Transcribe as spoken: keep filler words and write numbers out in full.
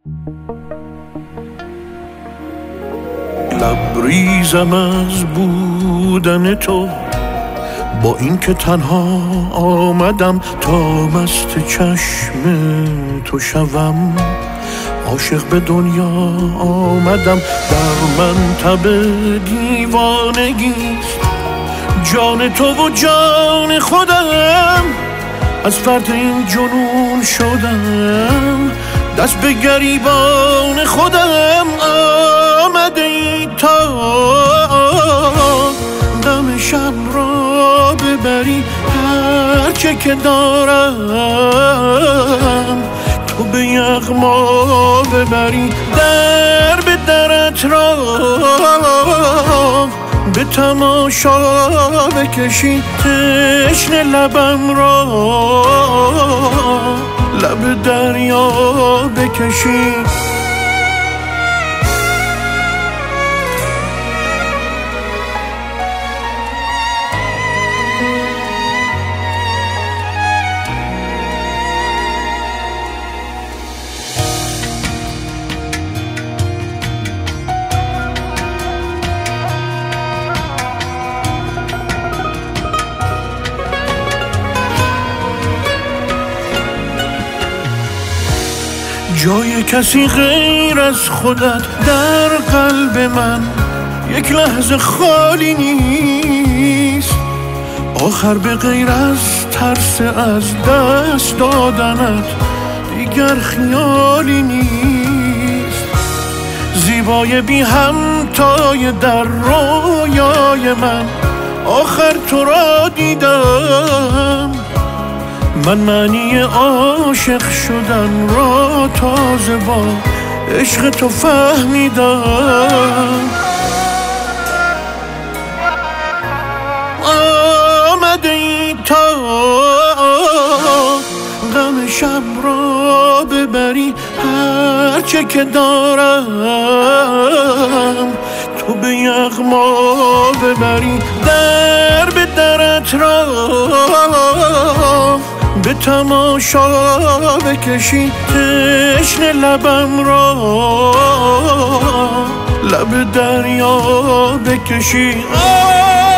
لبریزم از بودن تو، با این که تنها آمدم تا مست چشم تو شوم. عاشق به دنیا آمدم، در من تب دیوانگیست. جان تو و جان خودم، از فرط این جنون شدم. دست به گریبان خودم آمده ای تا غم شب را ببری. هرچه که دارم تو به یغما ببری. در به درت را به تماشا بکشی. تشنه لبم را لب دریا بکشی. جای کسی غیر از خودت در قلب من یک لحظه خالی نیست. آخر به غیر از ترس از دست دادنت دیگر خیالی نیست. زیبای بی همتای در رویای من آخر تو را دیدم. من معنی عاشق شدن را تازه با عشق تو فهمیدم. آمده ای تا غم شب را ببری. هرچه که دارم تو به یغما ببری. در به درت را به تماشا بکشی. تشنه لبم را لب دریا بکشی.